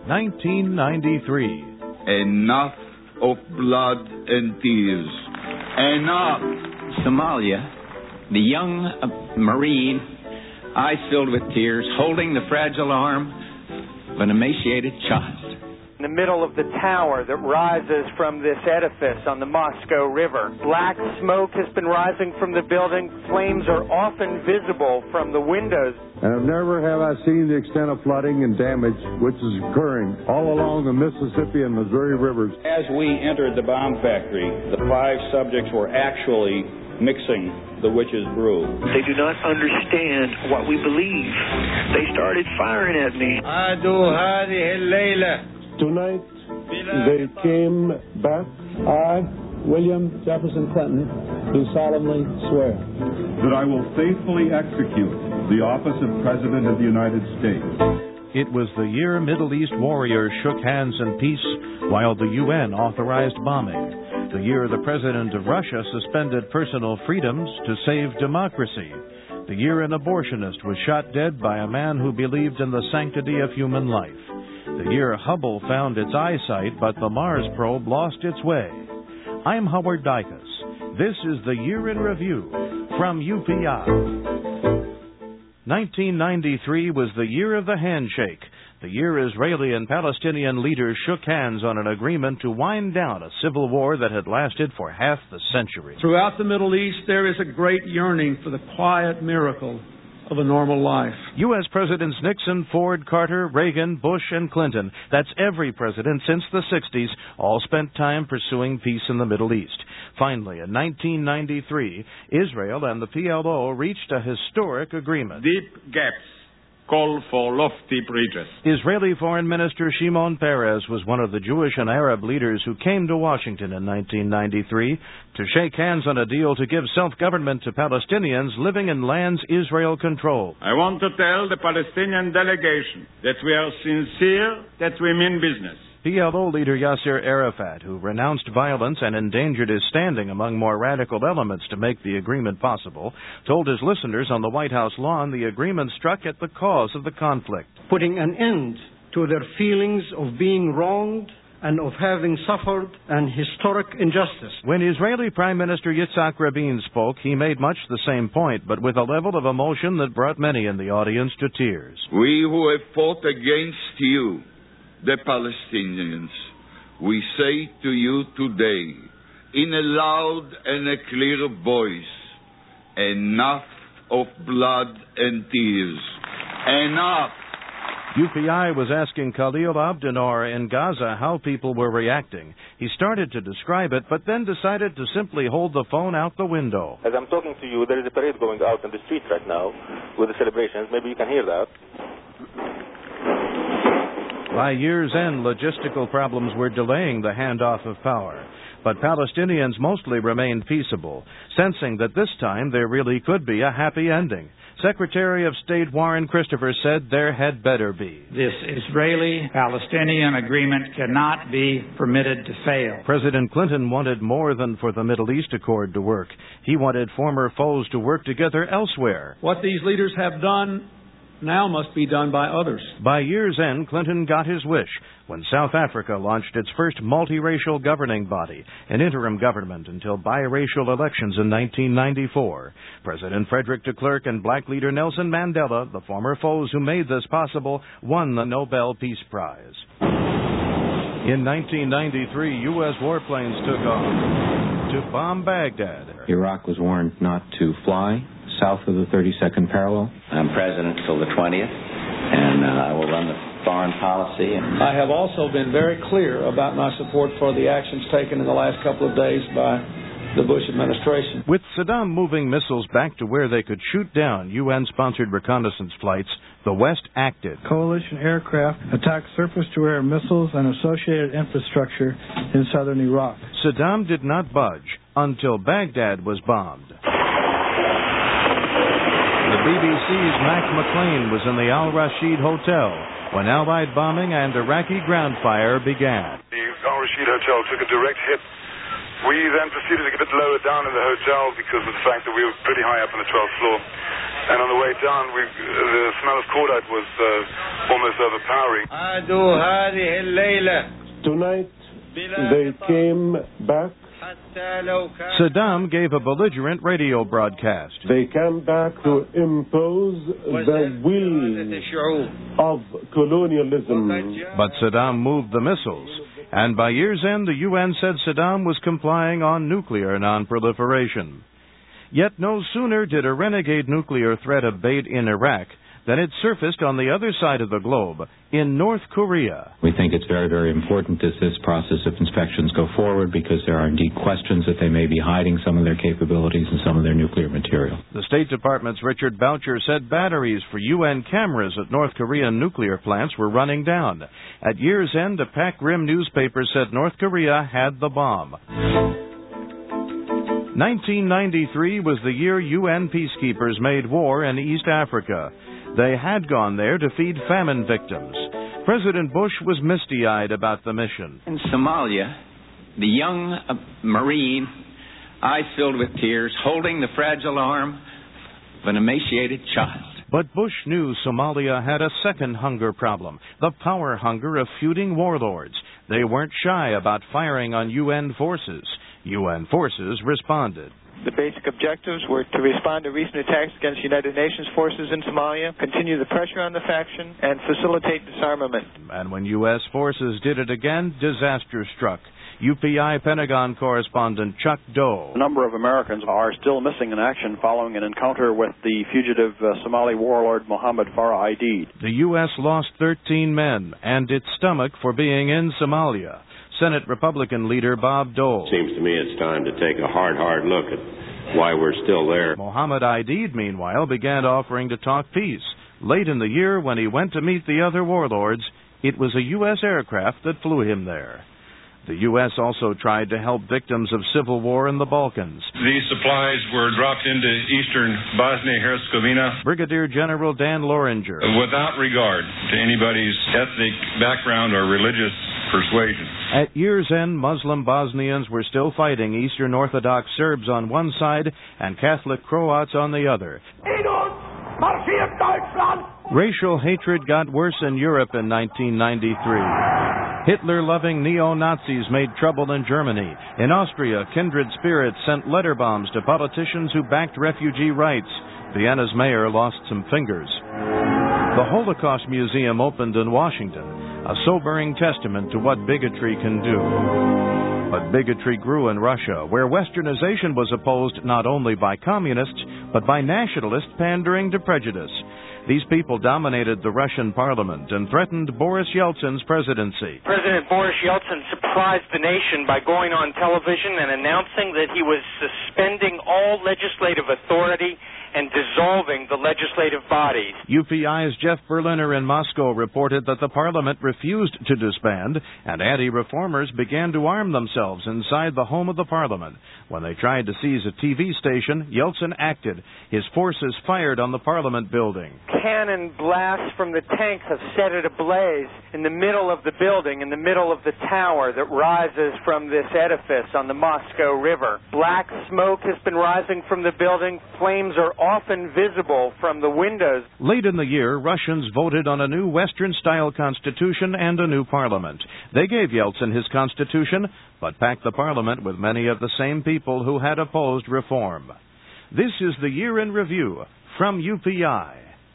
1993. Enough of blood and tears. Enough. Somalia, the young Marine, eyes filled with tears, holding the fragile arm of an emaciated child. In the middle of the tower that rises from this edifice on the Moscow River. Black smoke has been rising from the building. Flames are often visible from the windows. And never have I seen the extent of flooding and damage which is occurring all along the Mississippi and Missouri rivers. As we entered the bomb factory, the 5 subjects were actually mixing the witch's brew. They do not understand what we believe. They started firing at me. Tonight, they came back. I, William Jefferson Clinton, do solemnly swear that I will faithfully execute the office of President of the United States. It was the year Middle East warriors shook hands in peace while the UN authorized bombing. The year the president of Russia suspended personal freedoms to save democracy. The year an abortionist was shot dead by a man who believed in the sanctity of human life. The year Hubble found its eyesight, but the Mars probe lost its way. I'm Howard Dicus. This is the Year in Review from UPI. 1993 was the year of the handshake. The year Israeli and Palestinian leaders shook hands on an agreement to wind down a civil war that had lasted for half the century. Throughout the Middle East, there is a great yearning for the quiet miracle of a normal life. U.S. Presidents Nixon, Ford, Carter, Reagan, Bush, and Clinton, that's every president since the 60s, all spent time pursuing peace in the Middle East. Finally, in 1993, Israel and the PLO reached a historic agreement. Deep gaps call for lofty bridges. Israeli Foreign Minister Shimon Peres was one of the Jewish and Arab leaders who came to Washington in 1993 to shake hands on a deal to give self-government to Palestinians living in lands Israel controlled. I want to tell the Palestinian delegation that we are sincere, that we mean business. PLO leader Yasser Arafat, who renounced violence and endangered his standing among more radical elements to make the agreement possible, told his listeners on the White House lawn the agreement struck at the cause of the conflict. Putting an end to their feelings of being wronged and of having suffered an historic injustice. When Israeli Prime Minister Yitzhak Rabin spoke, he made much the same point, but with a level of emotion that brought many in the audience to tears. We who have fought against you, the Palestinians, we say to you today, in a loud and a clear voice, enough of blood and tears. Enough! UPI was asking Khalil Abdinor in Gaza how people were reacting. He started to describe it, but then decided to simply hold the phone out the window. As I'm talking to you, there is a parade going out in the street right now with the celebrations. Maybe you can hear that. By year's end, logistical problems were delaying the handoff of power. But Palestinians mostly remained peaceable, sensing that this time there really could be a happy ending. Secretary of State Warren Christopher said there had better be. This Israeli-Palestinian agreement cannot be permitted to fail. President Clinton wanted more than for the Middle East Accord to work. He wanted former foes to work together elsewhere. What these leaders have done now must be done by others. By year's end, Clinton got his wish when South Africa launched its first multiracial governing body, an interim government until biracial elections in 1994. President Frederick de Klerk and black leader Nelson Mandela, the former foes who made this possible, won the Nobel Peace Prize. In 1993, U.S. warplanes took off to bomb Baghdad. Iraq was warned not to fly south of the 32nd parallel. I'm president till the 20th, and I will run the foreign policy. I have also been very clear about my support for the actions taken in the last couple of days by the Bush administration. With Saddam moving missiles back to where they could shoot down UN-sponsored reconnaissance flights, the West acted. Coalition aircraft attacked surface-to-air missiles and associated infrastructure in southern Iraq. Saddam did not budge until Baghdad was bombed. The BBC's Mac McLean was in the Al Rashid Hotel when Allied bombing and Iraqi ground fire began. The Al Rashid Hotel took a direct hit. We then proceeded to get a bit lower down in the hotel because of the fact that we were pretty high up on the 12th floor. And on the way down, the smell of cordite was almost overpowering. Tonight, they came back. Saddam gave a belligerent radio broadcast. They came back to impose the will of colonialism. But Saddam moved the missiles, and by year's end, the UN said Saddam was complying on nuclear non-proliferation. Yet no sooner did a renegade nuclear threat abate in Iraq than it surfaced on the other side of the globe, in North Korea. We think it's very, very important that this process of inspections go forward because there are indeed questions that they may be hiding some of their capabilities and some of their nuclear material. The State Department's Richard Boucher said batteries for UN cameras at North Korean nuclear plants were running down. At year's end, a Pak Rim newspaper said North Korea had the bomb. 1993 was the year UN peacekeepers made war in East Africa. They had gone there to feed famine victims. President Bush was misty-eyed about the mission. In Somalia, the young Marine, eyes filled with tears, holding the fragile arm of an emaciated child. But Bush knew Somalia had a second hunger problem, the power hunger of feuding warlords. They weren't shy about firing on UN forces. UN forces responded. The basic objectives were to respond to recent attacks against United Nations forces in Somalia, continue the pressure on the faction, and facilitate disarmament. And when U.S. forces did it again, disaster struck. UPI Pentagon correspondent Chuck Doe. A number of Americans are still missing in action following an encounter with the fugitive Somali warlord Mohammed Farah Aidid. The U.S. lost 13 men and its stomach for being in Somalia. Senate Republican leader Bob Dole. Seems to me it's time to take a hard look at why we're still there. Mohammed Aidid, meanwhile, began offering to talk peace. Late in the year, when he went to meet the other warlords, it was a U.S. aircraft that flew him there. The U.S. also tried to help victims of civil war in the Balkans. These supplies were dropped into eastern Bosnia-Herzegovina. Brigadier General Dan Loringer. Without regard to anybody's ethnic background or religious persuasion. At year's end, Muslim Bosnians were still fighting Eastern Orthodox Serbs on one side and Catholic Croats on the other. Racial hatred got worse in Europe in 1993. Hitler-loving neo-Nazis made trouble in Germany. In Austria, kindred spirits sent letter bombs to politicians who backed refugee rights. Vienna's mayor lost some fingers. The Holocaust Museum opened in Washington, a sobering testament to what bigotry can do. But bigotry grew in Russia, where westernization was opposed not only by communists, but by nationalists pandering to prejudice. These people dominated the Russian parliament and threatened Boris Yeltsin's presidency. President Boris Yeltsin surprised the nation by going on television and announcing that he was suspending all legislative authority and dissolving the legislative bodies. UPI's Jeff Berliner in Moscow reported that the parliament refused to disband, and anti-reformers began to arm themselves inside the home of the parliament. When they tried to seize a TV station, Yeltsin acted. His forces fired on the parliament building. Cannon blasts from the tanks have set it ablaze in the middle of the building, in the middle of the tower that rises from this edifice on the Moscow River. Black smoke has been rising from the building. Flames are often visible from the windows. Late in the year, Russians voted on a new Western-style constitution and a new parliament. They gave Yeltsin his constitution, but packed the parliament with many of the same people who had opposed reform. This is the Year in Review from UPI.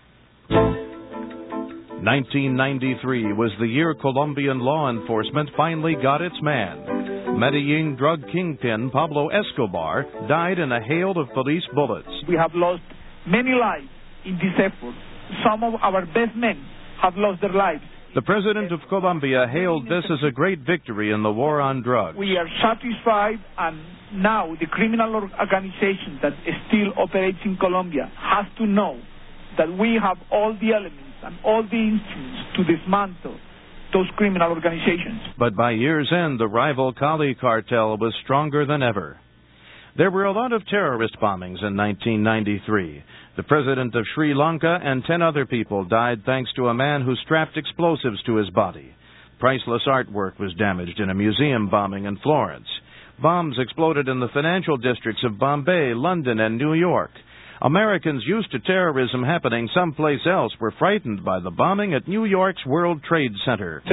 1993 was the year Colombian law enforcement finally got its man. Medellin drug kingpin Pablo Escobar died in a hail of police bullets. We have lost many lives in this effort. Some of our best men have lost their lives. The president of Colombia hailed this as a great victory in the war on drugs. We are satisfied, and now the criminal organization that still operates in Colombia has to know that we have all the elements and all the instruments to dismantle those criminal organizations. But by year's end, the rival Cali cartel was stronger than ever. There were a lot of terrorist bombings in 1993. The president of Sri Lanka and 10 other people died thanks to a man who strapped explosives to his body. Priceless artwork was damaged in a museum bombing in Florence. Bombs exploded in the financial districts of Bombay, London, and New York. Americans used to terrorism happening someplace else were frightened by the bombing at New York's World Trade Center.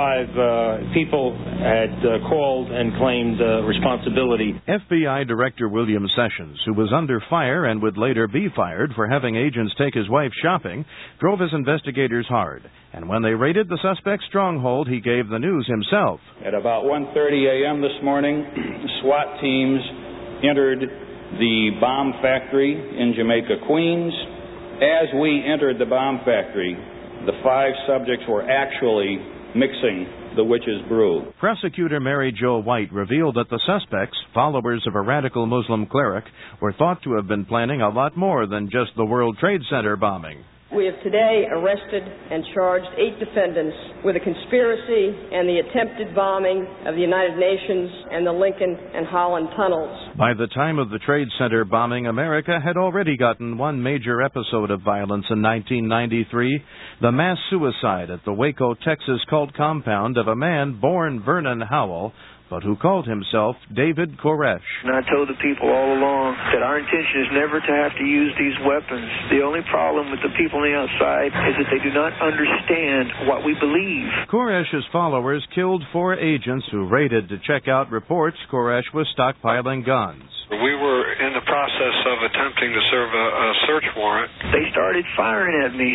55 people had called and claimed responsibility. FBI Director William Sessions, who was under fire and would later be fired for having agents take his wife shopping, drove his investigators hard. And when they raided the suspect's stronghold, he gave the news himself. At about 1:30 a.m. this morning, SWAT teams entered the bomb factory in Jamaica, Queens. As we entered the bomb factory, the 5 subjects were actually mixing the witch's brew. Prosecutor Mary Jo White revealed that the suspects, followers of a radical Muslim cleric, were thought to have been planning a lot more than just the World Trade Center bombing. We have today arrested and charged 8 defendants with a conspiracy and the attempted bombing of the United Nations and the Lincoln and Holland tunnels. By the time of the Trade Center bombing, America had already gotten one major episode of violence in 1993, the mass suicide at the Waco, Texas cult compound of a man born Vernon Howell, but who called himself David Koresh. And I told the people all along that our intention is never to have to use these weapons. The only problem with the people on the outside is that they do not understand what we believe. Koresh's followers killed 4 agents who raided to check out reports Koresh was stockpiling guns. We were in the process of attempting to serve a search warrant. They started firing at me.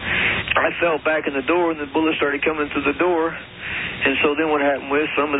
I fell back in the door and the bullets started coming through the door. And so then what happened was some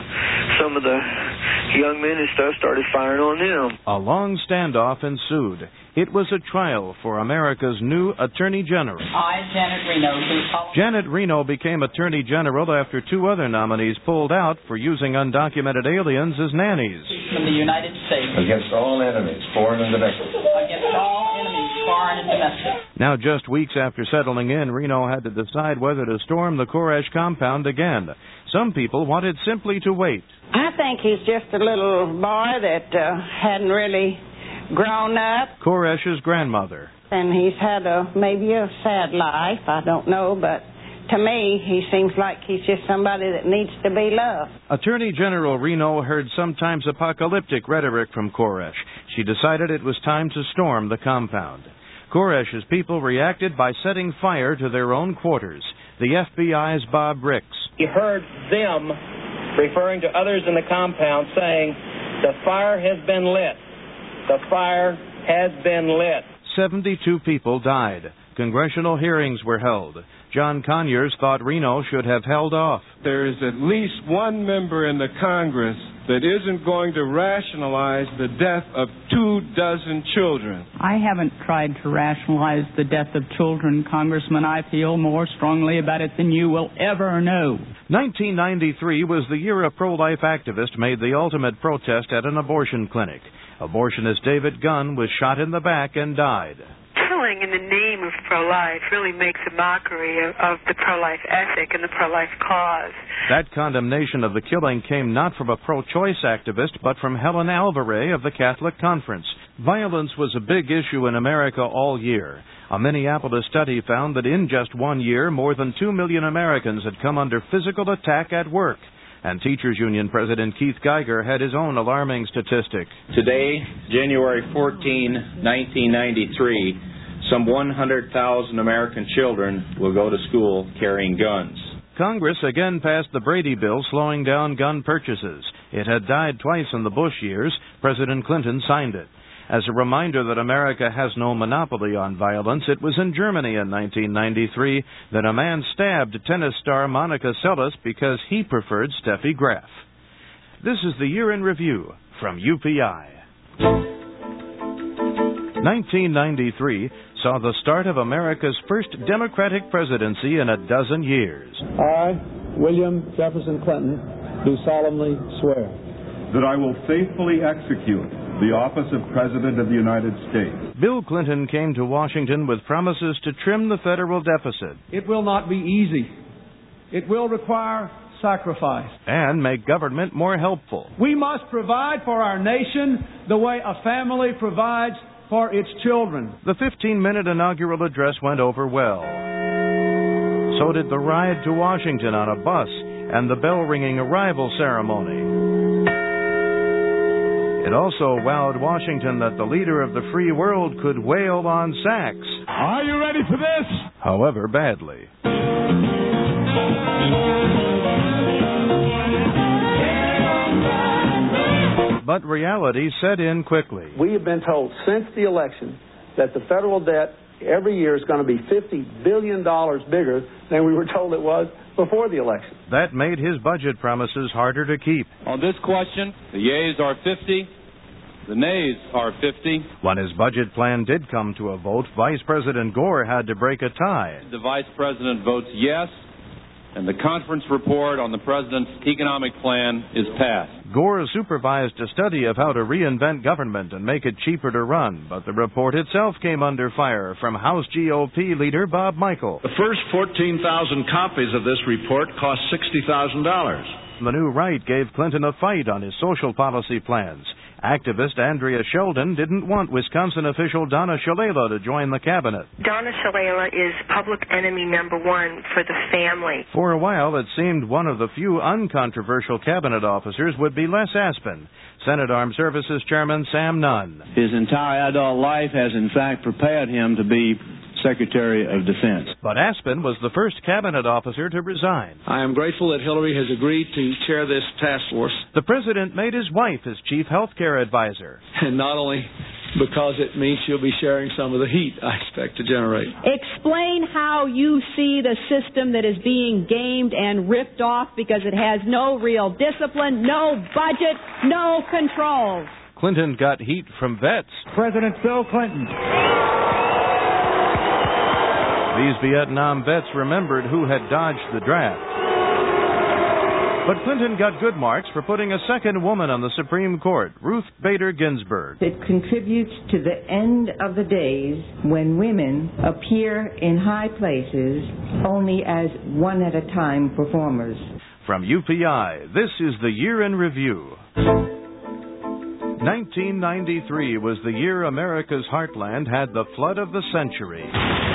of the young men and stuff started firing on them. A long standoff ensued. It was a trial for America's new Attorney General. I, Janet Reno. Janet Reno became Attorney General after 2 other nominees pulled out for using undocumented aliens as nannies. From the United States. Against all enemies, foreign and domestic. Against all enemies, foreign and domestic. Now, just weeks after settling in, Reno had to decide whether to storm the Koresh compound again. Some people wanted simply to wait. I think he's just a little boy that hadn't really grown up. Koresh's grandmother. And he's had maybe a sad life, I don't know, but to me, he seems like he's just somebody that needs to be loved. Attorney General Reno heard sometimes apocalyptic rhetoric from Koresh. She decided it was time to storm the compound. Koresh's people reacted by setting fire to their own quarters. The FBI's Bob Ricks. He heard them referring to others in the compound saying, "The fire has been lit. The fire has been lit." 72 people died. Congressional hearings were held. John Conyers thought Reno should have held off. There is at least one member in the Congress that isn't going to rationalize the death of 24 children. I haven't tried to rationalize the death of children, Congressman. I feel more strongly about it than you will ever know. 1993 was the year a pro-life activist made the ultimate protest at an abortion clinic. Abortionist David Gunn was shot in the back and died. Killing in the name of pro-life really makes a mockery of the pro-life ethic and the pro-life cause. That condemnation of the killing came not from a pro-choice activist, but from Helen Alvarez of the Catholic Conference. Violence was a big issue in America all year. A Minneapolis study found that in just 1 year, more than 2 million Americans had come under physical attack at work. And Teachers Union President Keith Geiger had his own alarming statistic. Today, January 14, 1993, some 100,000 American children will go to school carrying guns. Congress again passed the Brady bill slowing down gun purchases. It had died twice in the Bush years. President Clinton signed it. As a reminder that America has no monopoly on violence, it was in Germany in 1993 that a man stabbed tennis star Monica Seles because he preferred Steffi Graf. This is the year in review from UPI. 1993 saw the start of America's first Democratic presidency in a dozen years. I, William Jefferson Clinton, do solemnly swear that I will faithfully execute the office of President of the United States. Bill Clinton came to Washington with promises to trim the federal deficit. It will not be easy. It will require sacrifice. And make government more helpful. We must provide for our nation the way a family provides for its children. The 15-minute inaugural address went over well. So did the ride to Washington on a bus and the bell-ringing arrival ceremony. It also wowed Washington that the leader of the free world could wail on sax. Are you ready for this? However, badly. But reality set in quickly. We have been told since the election that the federal debt every year is going to be $50 billion bigger than we were told it was before the election. That made his budget promises harder to keep. On this question, the yeas are 50, the nays are 50. When his budget plan did come to a vote, Vice President Gore had to break a tie. The Vice President votes yes, and the conference report on the President's economic plan is passed. Gore supervised a study of how to reinvent government and make it cheaper to run, but the report itself came under fire from House GOP leader Bob Michel. The first 14,000 copies of this report cost $60,000. The new right gave Clinton a fight on his social policy plans. Activist Andrea Sheldon didn't want Wisconsin official Donna Shalala to join the cabinet. Donna Shalala is public enemy number one for the family. For a while, it seemed one of the few uncontroversial cabinet officers would be Les Aspin, Senate Armed Services Chairman Sam Nunn. His entire adult life has, in fact, prepared him to be Secretary of Defense. But Aspin was the first cabinet officer to resign. I am grateful that Hillary has agreed to chair this task force. The president made his wife his chief health care advisor. And not only because it means she'll be sharing some of the heat I expect to generate. Explain how you see the system that is being gamed and ripped off because it has no real discipline, no budget, no controls. Clinton got heat from vets. President Bill Clinton. These Vietnam vets remembered who had dodged the draft. But Clinton got good marks for putting a second woman on the Supreme Court, Ruth Bader Ginsburg. It contributes to the end of the days when women appear in high places only as one-at-a-time performers. From UPI, this is the Year in Review. 1993 was the year America's heartland had the flood of the century.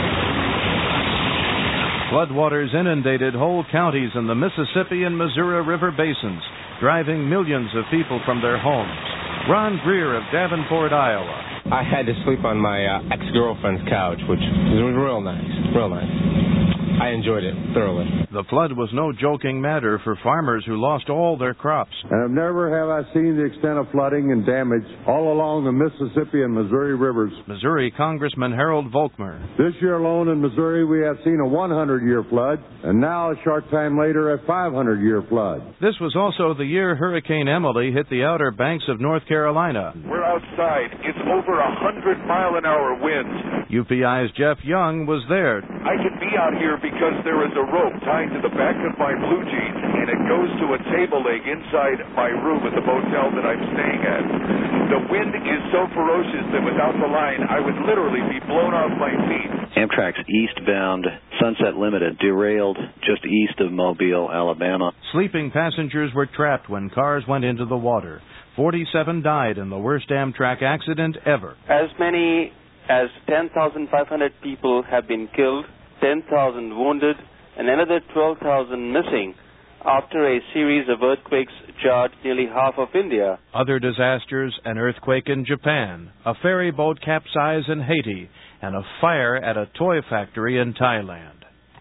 Floodwaters inundated whole counties in the Mississippi and Missouri River basins, driving millions of people from their homes. Ron Greer of Davenport, Iowa. I had to sleep on my ex-girlfriend's couch, which was real nice, real nice. I enjoyed it thoroughly. The flood was no joking matter for farmers who lost all their crops. And never have I seen the extent of flooding and damage all along the Mississippi and Missouri rivers. Missouri Congressman Harold Volkmer. This year alone in Missouri, we have seen a 100-year flood, and now, a short time later, a 500-year flood. This was also the year Hurricane Emily hit the outer banks of North Carolina. We're outside. It's over 100-mile-an-hour winds. UPI's Jeff Young was there. I can be out here because there is a rope tied to the back of my blue jeans, and it goes to a table leg inside my room at the motel that I'm staying at. The wind is so ferocious that without the line, I would literally be blown off my feet. Amtrak's eastbound Sunset Limited derailed just east of Mobile, Alabama. Sleeping passengers were trapped when cars went into the water. 47 died in the worst Amtrak accident ever. As many as 10,500 people have been killed, 10,000 wounded, and another 12,000 missing after a series of earthquakes jarred nearly half of India. Other disasters, an earthquake in Japan, a ferry boat capsize in Haiti, and a fire at a toy factory in Thailand.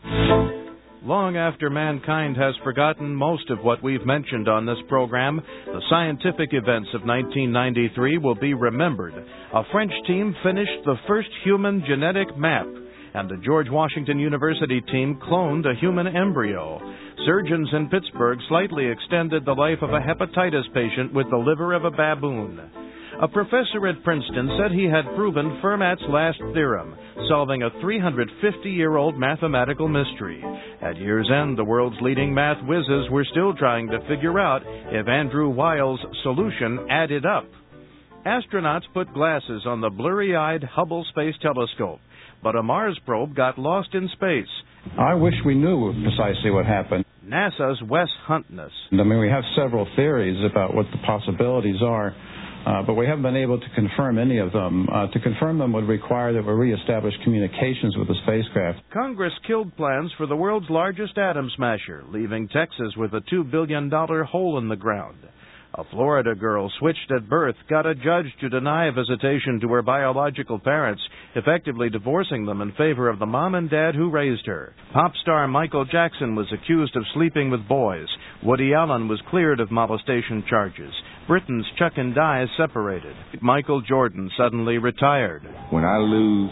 Long after mankind has forgotten most of what we've mentioned on this program, the scientific events of 1993 will be remembered. A French team finished the first human genetic map, and the George Washington University team cloned a human embryo. Surgeons in Pittsburgh slightly extended the life of a hepatitis patient with the liver of a baboon. A professor at Princeton said he had proven Fermat's last theorem, solving a 350-year-old mathematical mystery. At year's end, the world's leading math whizzes were still trying to figure out if Andrew Wiles' solution added up. Astronauts put glasses on the blurry-eyed Hubble Space Telescope, but a Mars probe got lost in space. I wish we knew precisely what happened. NASA's Wes Huntness. I mean, we have several theories about what the possibilities are, but we haven't been able to confirm any of them. To confirm them would require that we reestablish communications with the spacecraft. Congress killed plans for the world's largest atom smasher, leaving Texas with a $2 billion hole in the ground. A Florida girl switched at birth got a judge to deny visitation to her biological parents, effectively divorcing them in favor of the mom and dad who raised her. Pop star Michael Jackson was accused of sleeping with boys. Woody Allen was cleared of molestation charges. Britain's Chuck and Di separated. Michael Jordan suddenly retired. When I lose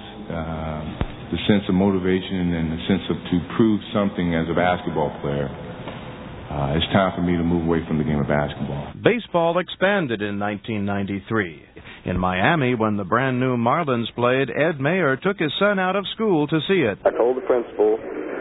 the sense of motivation and the sense of to prove something as a basketball player, it's time for me to move away from the game of basketball. Baseball expanded in 1993. In Miami, when the brand new Marlins played, Ed Mayer took his son out of school to see it. I told the principal,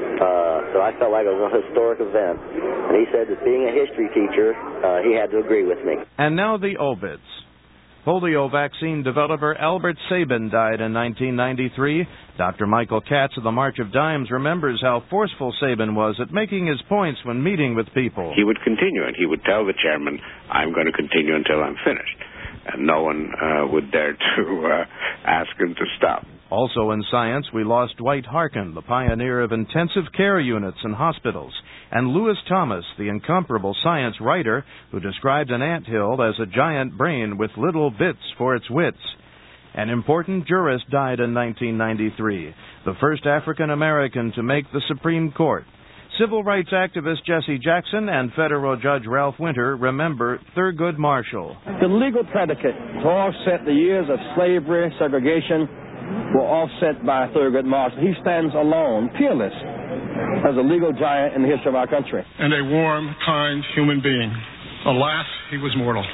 so I felt like it was a historic event. And he said that being a history teacher, he had to agree with me. And now the obits. Polio vaccine developer Albert Sabin died in 1993. Dr. Michael Katz of the March of Dimes remembers how forceful Sabin was at making his points when meeting with people. He would continue, and he would tell the chairman, I'm going to continue until I'm finished. And no one would dare to ask him to stop. Also in science, we lost Dwight Harkin, the pioneer of intensive care units in hospitals, and Lewis Thomas, the incomparable science writer who described an anthill as a giant brain with little bits for its wits. An important jurist died in 1993, the first African-American to make the Supreme Court. Civil rights activist Jesse Jackson and federal judge Ralph Winter remember Thurgood Marshall. The legal predicate to offset the years of slavery, segregation, were offset by Thurgood Marshall. He stands alone, peerless, as a legal giant in the history of our country. And a warm, kind human being. Alas, he was mortal.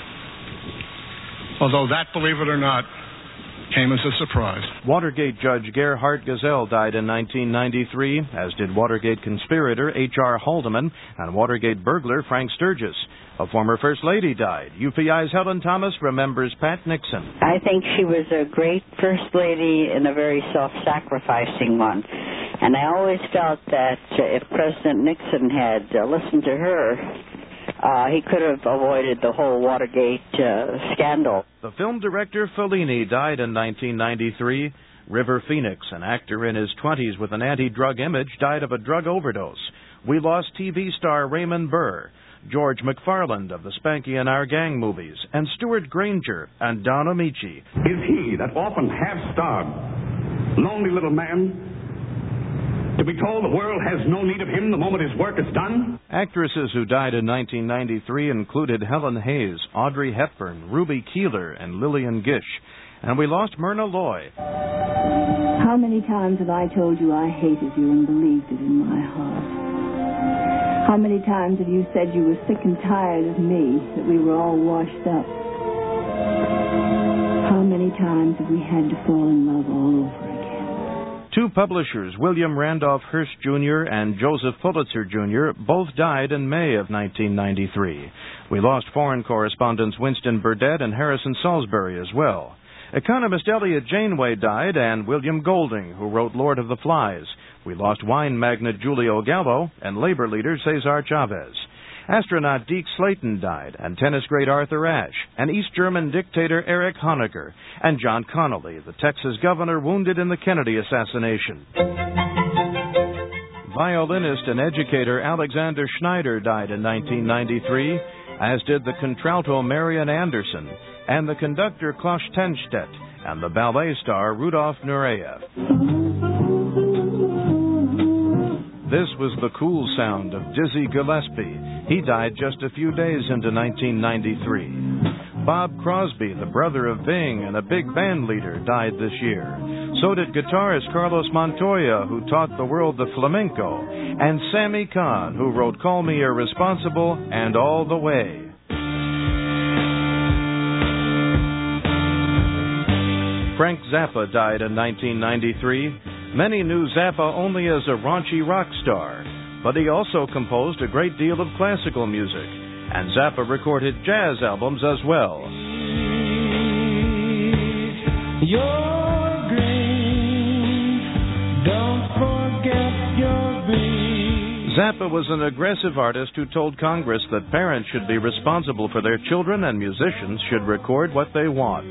Although that, believe it or not, came as a surprise. Watergate Judge Gerhard Gesell died in 1993, as did Watergate conspirator H.R. Haldeman and Watergate burglar Frank Sturgis. A former First Lady died. UPI's Helen Thomas remembers Pat Nixon. I think she was a great First Lady and a very self-sacrificing one. And I always felt that if President Nixon had listened to her, he could have avoided the whole Watergate scandal. The film director Fellini died in 1993. River Phoenix, an actor in his 20s with an anti-drug image, died of a drug overdose. We lost TV star Raymond Burr, George McFarland of the Spanky and Our Gang movies, and Stuart Granger and Don Amici. Is he that often half-starved, lonely little man, to be told the world has no need of him the moment his work is done? Actresses who died in 1993 included Helen Hayes, Audrey Hepburn, Ruby Keeler, and Lillian Gish. And we lost Myrna Loy. How many times have I told you I hated you and believed it in my heart? How many times have you said you were sick and tired of me, that we were all washed up? How many times have we had to fall in love all over again? Two publishers, William Randolph Hearst Jr. and Joseph Pulitzer Jr., both died in May of 1993. We lost foreign correspondents Winston Burdett and Harrison Salisbury as well. Economist Elliot Janeway died, and William Golding, who wrote Lord of the Flies. We lost wine magnate Julio Gallo and labor leader Cesar Chavez. Astronaut Deke Slayton died, and tennis great Arthur Ashe, and East German dictator Erich Honecker, and John Connally, the Texas governor wounded in the Kennedy assassination. Violinist and educator Alexander Schneider died in 1993, as did the contralto Marian Anderson, and the conductor Klaus Tenstedt, and the ballet star Rudolf Nureyev. This was the cool sound of Dizzy Gillespie. He died just a few days into 1993. Bob Crosby, the brother of Bing and a big band leader, died this year. So did guitarist Carlos Montoya, who taught the world the flamenco, and Sammy Kahn, who wrote Call Me Irresponsible and All the Way. Frank Zappa died in 1993. Many knew Zappa only as a raunchy rock star, but he also composed a great deal of classical music, and Zappa recorded jazz albums as well. You're great, don't forget your breed. Zappa was an aggressive artist who told Congress that parents should be responsible for their children and musicians should record what they want.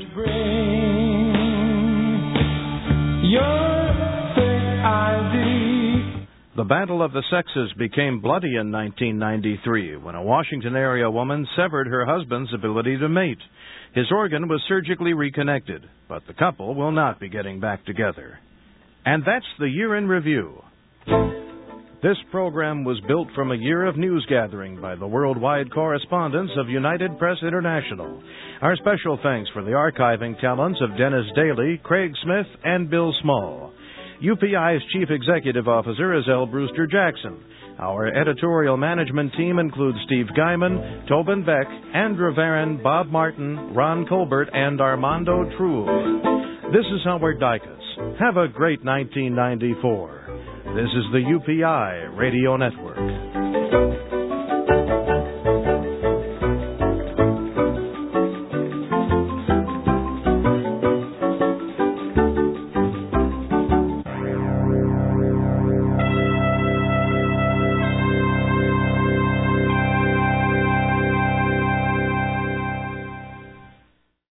The battle of the sexes became bloody in 1993 when a Washington area woman severed her husband's ability to mate. His organ was surgically reconnected, but the couple will not be getting back together. And that's the Year in Review. This program was built from a year of news gathering by the worldwide correspondents of United Press International. Our special thanks for the archiving talents of Dennis Daly, Craig Smith, and Bill Small. UPI's Chief Executive Officer is L. Brewster Jackson. Our editorial management team includes Steve Guyman, Tobin Beck, Andrew Varon, Bob Martin, Ron Colbert, and Armando Truhl. This is Howard Dicus. Have a great 1994. This is the UPI Radio Network.